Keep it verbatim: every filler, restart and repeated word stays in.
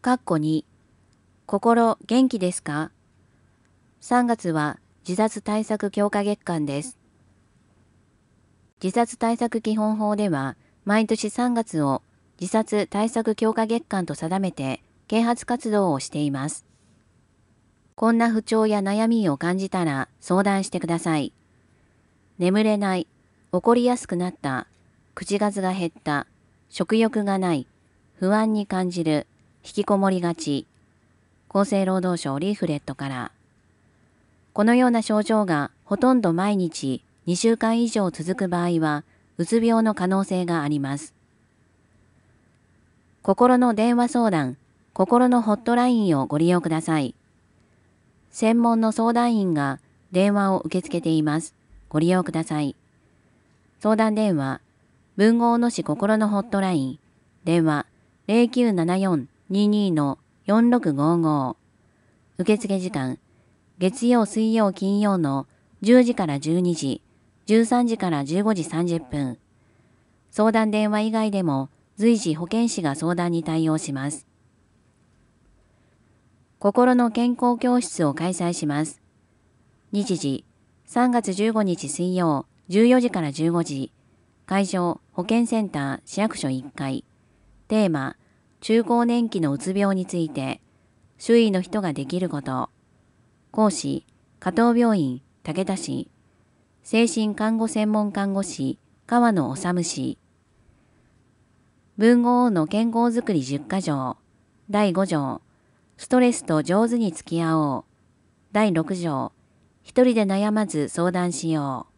かっこに、心元気ですか？ さん 月は自殺対策強化月間です。自殺対策基本法では、毎年さんがつを自殺対策強化月間と定めて啓発活動をしています。こんな不調や悩みを感じたら相談してください。眠れない、怒りやすくなった、口数が減った、食欲がない、不安に感じる、引きこもりがち。厚生労働省リーフレットから。このような症状がほとんど毎日にしゅうかん以上続く場合は、うつ病の可能性があります。心の電話相談、心のホットラインをご利用ください。専門の相談員が電話を受け付けています。ご利用ください。相談電話、豊後大野市心のホットライン、電話 ゼロきゅうななよん にに よんろくごご。受付時間、月曜、水曜、金曜のじゅうじからじゅうにじ、じゅうさんじからじゅうごじさんじゅっぷん。相談電話以外でも随時保健師が相談に対応します。心の健康教室を開催します。日時、さんがつじゅうごにち水曜、じゅうよじからじゅうごじ。会場、保健センター、市役所いっかい。テーマ、中高年期のうつ病について、周囲の人ができること。講師、加藤病院、武田市。精神看護専門看護師、川野治氏。豊後大野健康づくりじゅっか条。だいご条。ストレスと上手に付き合おう。だいろく条。一人で悩まず相談しよう。